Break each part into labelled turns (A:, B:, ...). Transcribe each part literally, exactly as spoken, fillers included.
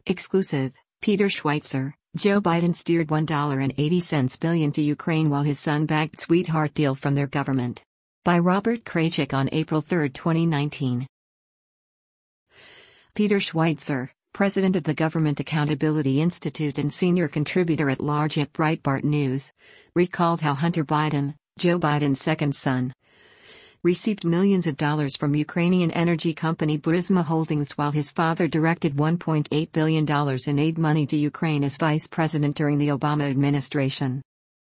A: Exclusive, Peter Schweizer, Joe Biden steered one dollar and eighty cents billion to Ukraine while his son bagged sweetheart deal from their government. By Robert Kraychik on April third, twenty nineteen. Peter Schweizer, president of the Government Accountability Institute and senior contributor at large at Breitbart News, recalled how Hunter Biden, Joe Biden's second son, received millions of dollars from Ukrainian energy company Burisma Holdings while his father directed one point eight billion dollars in aid money to Ukraine as vice president during the Obama administration.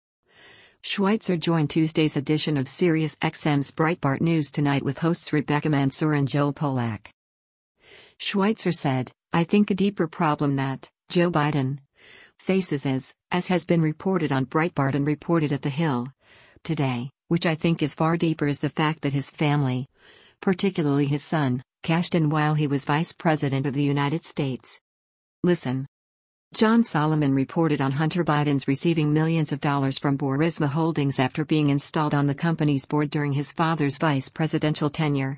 A: Schweizer joined Tuesday's edition of SiriusXM's Breitbart News Tonight with hosts Rebecca Mansour and Joel Pollak. Schweizer said, "I think a deeper problem that Joe Biden faces is, as has been reported on Breitbart and reported at The Hill today, which I think is far deeper, is the fact that his family, particularly his son, cashed in while he was vice president of the United States. Listen." John Solomon reported on Hunter Biden's receiving millions of dollars from Burisma Holdings after being installed on the company's board during his father's vice presidential tenure.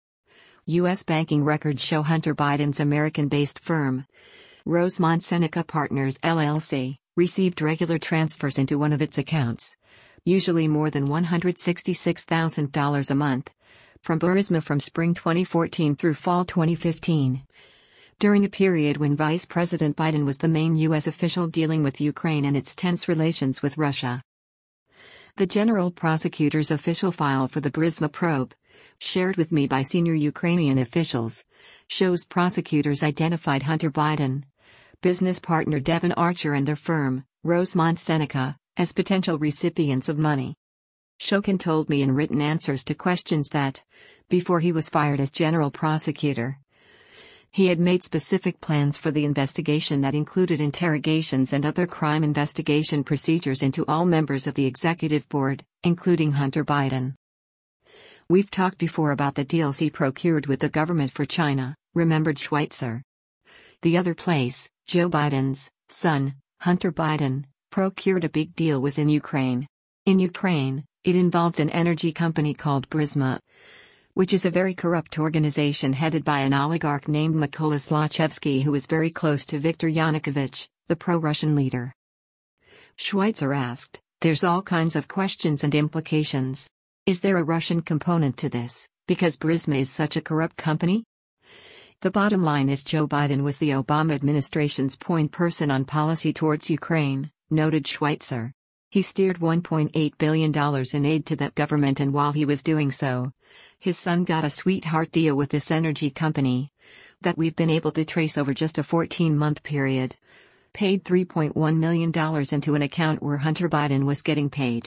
A: U S banking records show Hunter Biden's American-based firm, Rosemont Seneca Partners L L C, received regular transfers into one of its accounts, usually more than one hundred sixty-six thousand dollars a month, from Burisma from spring twenty fourteen through fall twenty fifteen. During a period when Vice President Biden was the main U S official dealing with Ukraine and its tense relations with Russia. The General Prosecutor's official file for the Burisma probe, shared with me by senior Ukrainian officials, shows prosecutors identified Hunter Biden, business partner Devon Archer and their firm, Rosemont Seneca, as potential recipients of money. Shokin told me in written answers to questions that, before he was fired as general prosecutor, he had made specific plans for the investigation that included interrogations and other crime investigation procedures into all members of the executive board, including Hunter Biden. "We've talked before about the deals he procured with the government for China," remembered Schweizer. The other place, Joe Biden's son, Hunter Biden, procured a big deal was in Ukraine. In Ukraine, it involved an energy company called Burisma, which is a very corrupt organization headed by an oligarch named Mykola Zlochevsky who is very close to Viktor Yanukovych, the pro-Russian leader. Schweizer asked, "There's all kinds of questions and implications. Is there a Russian component to this, because Burisma is such a corrupt company?" "The bottom line is Joe Biden was the Obama administration's point person on policy towards Ukraine," noted Schweizer. "He steered one point eight billion dollars in aid to that government, and while he was doing so, his son got a sweetheart deal with this energy company that we've been able to trace over just a fourteen-month period, paid three point one million dollars into an account where Hunter Biden was getting paid."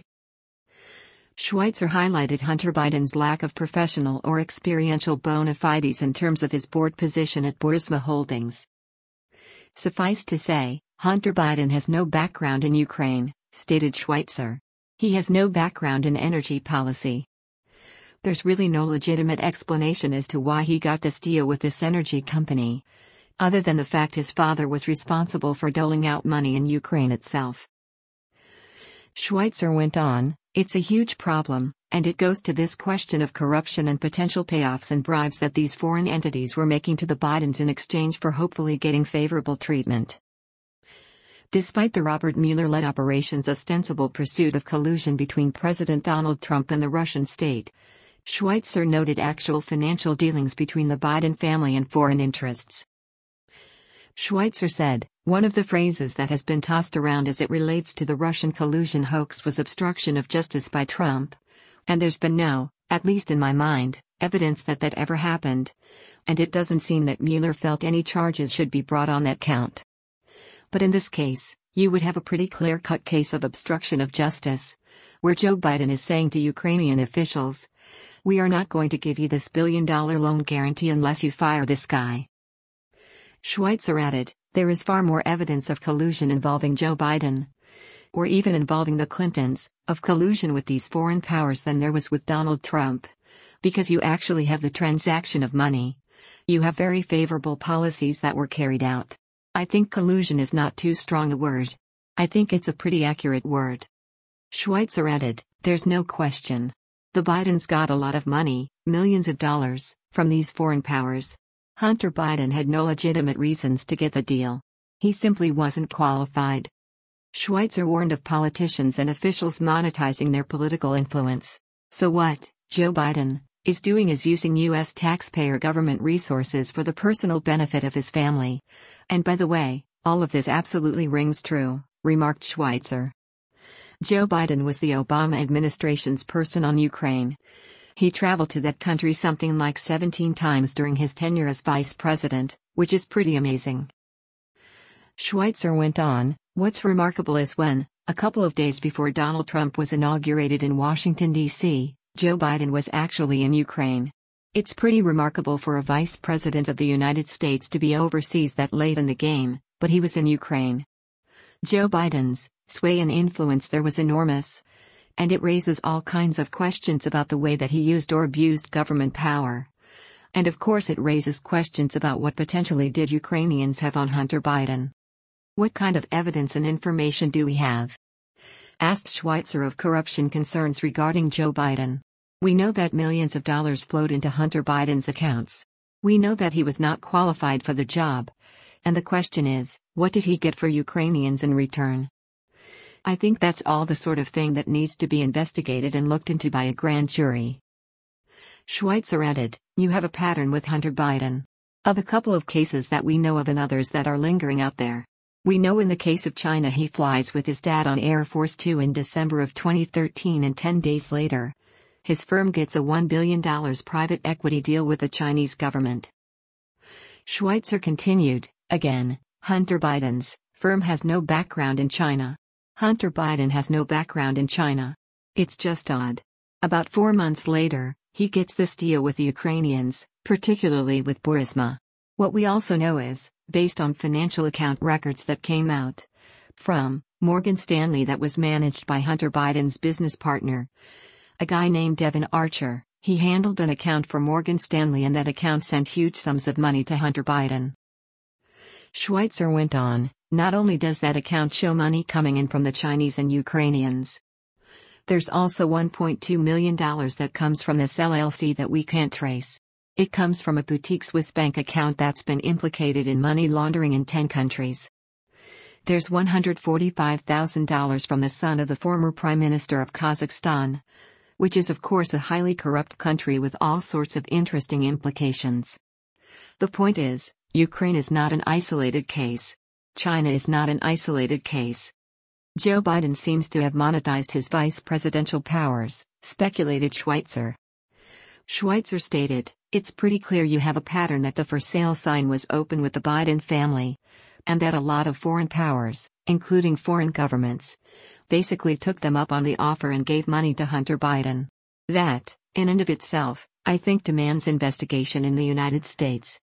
A: Schweizer highlighted Hunter Biden's lack of professional or experiential bona fides in terms of his board position at Burisma Holdings. "Suffice to say, Hunter Biden has no background in Ukraine," stated Schweizer. "He has no background in energy policy. There's really no legitimate explanation as to why he got this deal with this energy company, other than the fact his father was responsible for doling out money in Ukraine itself." Schweizer went on, "It's a huge problem, and it goes to this question of corruption and potential payoffs and bribes that these foreign entities were making to the Bidens in exchange for hopefully getting favorable treatment." Despite the Robert Mueller-led operation's ostensible pursuit of collusion between President Donald Trump and the Russian state, Schweizer noted actual financial dealings between the Biden family and foreign interests. Schweizer said, "One of the phrases that has been tossed around as it relates to the Russian collusion hoax was obstruction of justice by Trump. And there's been no, at least in my mind, evidence that that ever happened. And it doesn't seem that Mueller felt any charges should be brought on that count. But in this case, you would have a pretty clear-cut case of obstruction of justice, where Joe Biden is saying to Ukrainian officials, 'We are not going to give you this billion-dollar loan guarantee unless you fire this guy.'" Schweizer added, "There is far more evidence of collusion involving Joe Biden, or even involving the Clintons, of collusion with these foreign powers than there was with Donald Trump. Because you actually have the transaction of money. You have very favorable policies that were carried out. I think collusion is not too strong a word. I think it's a pretty accurate word." Schweizer added, "There's no question. The Bidens got a lot of money, millions of dollars, from these foreign powers. Hunter Biden had no legitimate reasons to get the deal. He simply wasn't qualified. Schweitzer warned of politicians and officials monetizing their political influence. So what Joe Biden is doing is using U S taxpayer government resources for the personal benefit of his family. And by the way, all of this absolutely rings true, remarked Schweitzer. Joe Biden was the Obama administration's person on Ukraine. He traveled to that country something like seventeen times during his tenure as vice president, which is pretty amazing. Schweitzer went on, what's remarkable is when, a couple of days before Donald Trump was inaugurated in Washington, D C, Joe Biden was actually in Ukraine. It's pretty remarkable for a vice president of the United States to be overseas that late in the game, but he was in Ukraine. Joe Biden's sway and influence there was enormous, and it raises all kinds of questions about the way that he used or abused government power. And of course it raises questions about what potentially did Ukrainians have on Hunter Biden. What kind of evidence and information do we have? Asked Schweitzer of corruption concerns regarding Joe Biden. We know that millions of dollars flowed into Hunter Biden's accounts. We know that he was not qualified for the job. And the question is, what did he get for Ukrainians in return? I think that's all the sort of thing that needs to be investigated and looked into by a grand jury. Schweitzer added, you have a pattern with Hunter Biden. Of a couple of cases that we know of and others that are lingering out there. We know in the case of China he flies with his dad on Air Force Two in December of twenty thirteen and ten days later, his firm gets a one billion dollars private equity deal with the Chinese government. Schweitzer continued, again, Hunter Biden's firm has no background in China. Hunter Biden has no background in China. It's just odd. About four months later, he gets this deal with the Ukrainians, particularly with Burisma. What we also know is, based on financial account records that came out from Morgan Stanley that was managed by Hunter Biden's business partner, a guy named Devin Archer, he handled an account for Morgan Stanley and that account sent huge sums of money to Hunter Biden. Schweitzer went on, not only does that account show money coming in from the Chinese and Ukrainians, there's also one point two million dollars that comes from this L L C that we can't trace. It comes from a boutique Swiss bank account that's been implicated in money laundering in ten countries. There's one hundred forty-five thousand dollars from the son of the former Prime Minister of Kazakhstan, which is of course a highly corrupt country with all sorts of interesting implications. The point is, Ukraine is not an isolated case. China is not an isolated case. Joe Biden seems to have monetized his vice presidential powers, speculated Schweitzer. Schweitzer stated, it's pretty clear you have a pattern that the for sale sign was open with the Biden family, and that a lot of foreign powers, including foreign governments, basically took them up on the offer and gave money to Hunter Biden. That, in and of itself, I think demands investigation in the United States.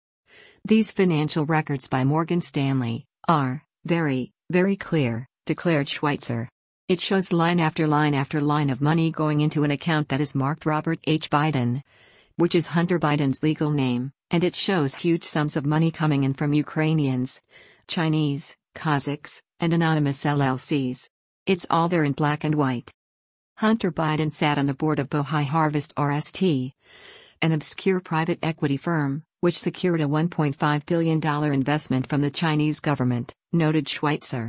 A: These financial records by Morgan Stanley are very, very clear, declared Schweitzer. It shows line after line after line of money going into an account that is marked Robert H. Biden, which is Hunter Biden's legal name, and it shows huge sums of money coming in from Ukrainians, Chinese, Kazakhs, and anonymous L L Cs. It's all there in black and white. Hunter Biden sat on the board of Bohai Harvest R S T, an obscure private equity firm, which secured a one point five billion dollars investment from the Chinese government, noted Schweitzer.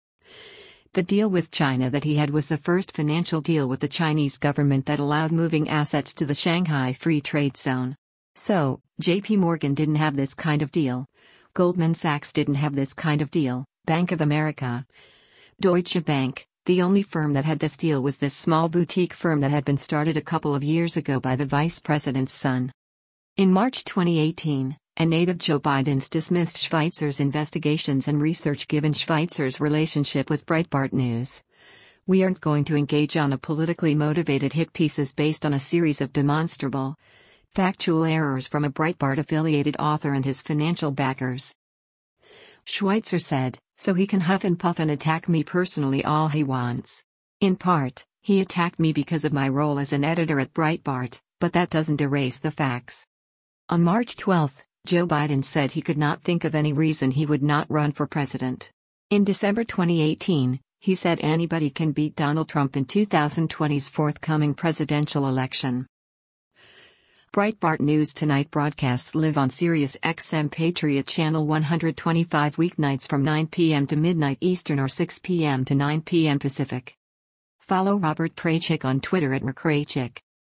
A: The deal with China that he had was the first financial deal with the Chinese government that allowed moving assets to the Shanghai Free Trade Zone. So, J P Morgan didn't have this kind of deal. Goldman Sachs didn't have this kind of deal. Bank of America, Deutsche Bank, the only firm that had this deal was this small boutique firm that had been started a couple of years ago by the vice president's son. In March twenty eighteen, an aide of Joe Biden's dismissed Schweitzer's investigations and research given Schweitzer's relationship with Breitbart News. We aren't going to engage on a politically motivated hit pieces based on a series of demonstrable, factual errors from a Breitbart-affiliated author and his financial backers. Schweitzer said, so he can huff and puff and attack me personally all he wants. In part, he attacked me because of my role as an editor at Breitbart, but that doesn't erase the facts. On March twelfth, Joe Biden said he could not think of any reason he would not run for president. In December twenty eighteen, he said anybody can beat Donald Trump in two thousand twenty's forthcoming presidential election. Breitbart News Tonight broadcasts live on Sirius X M Patriot Channel one twenty-five weeknights from nine p.m. to midnight Eastern or six p.m. to nine p.m. Pacific. Follow Robert Kraychik on Twitter at McKraychik.